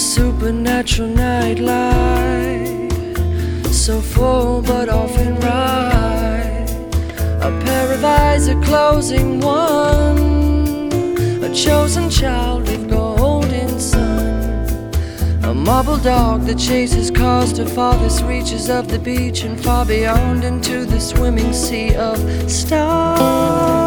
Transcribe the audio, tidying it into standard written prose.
supernatural nightlife, so full but often right. A pair of eyes, a closing one, a chosen child with golden sun. A marble dog that chases cars to farthest reaches of the beach and far beyond into the swimming sea of stars.